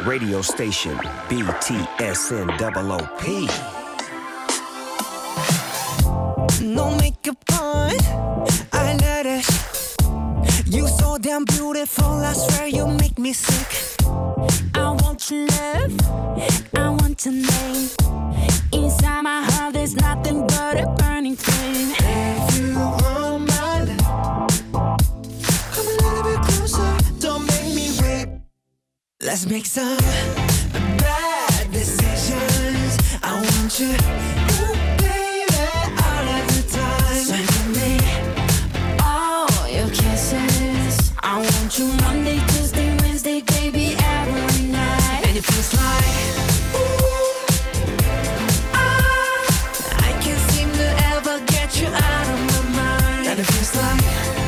radio station, BTSN OOP. No makeup on, I love it. You so damn beautiful, I swear you make me sick. I want your love, I want your name. Inside my heart there's nothing but a burning flame. If you want my love, come a little bit closer, don't make me wait. Let's make some bad decisions. I want you, ooh, baby, all of the time. So give me all your kisses. I want you Monday, Tuesday, Wednesday, baby, every night. And it feels like, I can't seem to ever get you out of my mind. And it feels like,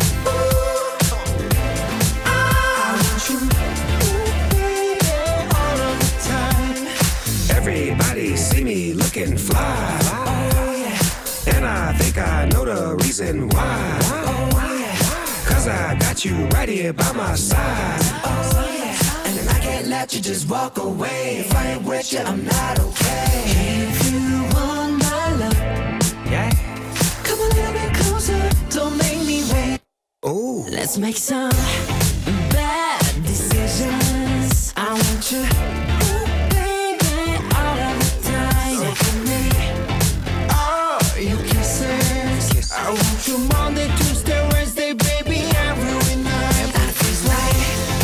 I want you, baby, all of the time. Everybody see me looking fly. And I think I know the reason why. Cause I got you right here by my side. And I can't let you just walk away. If I ain't with you, I'm not okay. If you want my love, Yeah. come a little bit closer, don't make me wait. Ooh. Let's make some bad decisions. I want you, ooh, baby, all of the time. So give me all your kisses. I want you Monday, Tuesday, Wednesday, baby, every night. And it feels like,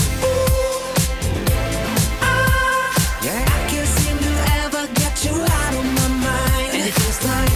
Yeah. I can't seem to ever get you out of my mind. And it feels like,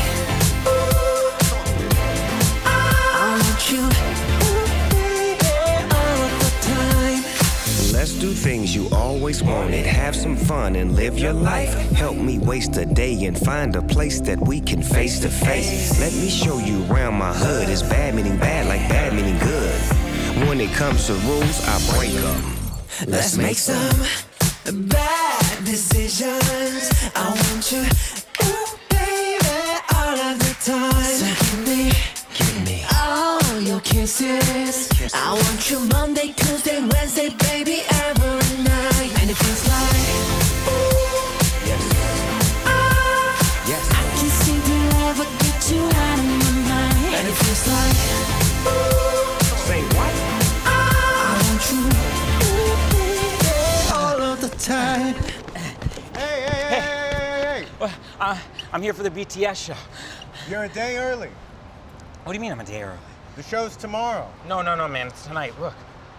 I want you, ooh, baby, all of the time. Let's do things you always wanted. Have some fun and live your life. Help me waste a day and find a place that we can face to face. Let me show you around my hood. It's bad meaning bad like bad meaning good. When it comes to rules, I break them. Let's make some bad decisions. I want you, ooh, baby, all of the time. So give me all your kisses. I want you Monday, Tuesday, Wednesday, baby, every night. And it feels like, Yes. Yes. I can't seem to ever get you out of my mind. And it feels like, Say what? I want you, ooh, baby, all of the time. Hey! Well, I'm here for the BTS show. You're a day early. What do you mean I'm a day early? The show's tomorrow. No, man, it's tonight. Look.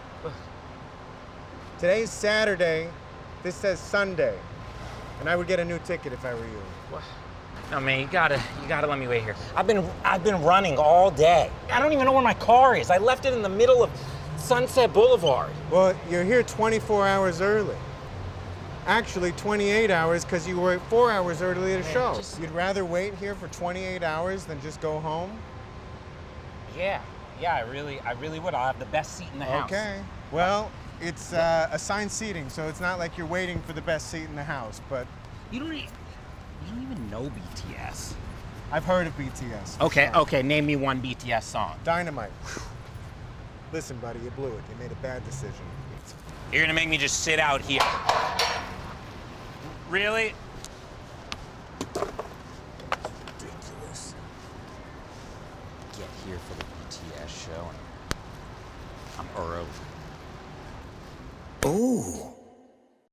Today's Saturday. This says Sunday. And I would get a new ticket if I were you. What? No, man, you gotta let me wait here. I've been running all day. I don't even know where my car is. I left it in the middle of Sunset Boulevard. Well, you're here 24 hours early. Actually, 28 hours because you were 4 hours early at a show. You'd rather wait here for 28 hours than just go home? Yeah, I really would. I'll have the best seat in the house. Okay. Well, it's assigned seating, so it's not like you're waiting for the best seat in the house, but You don't even know BTS. I've heard of BTS. for Okay, sure. okay. Name me one BTS song. Dynamite. Listen, buddy, you blew it. You made a bad decision. You're gonna make me just sit out here. Really? Ridiculous. Get here for the BTS show and I'm early. Ooh.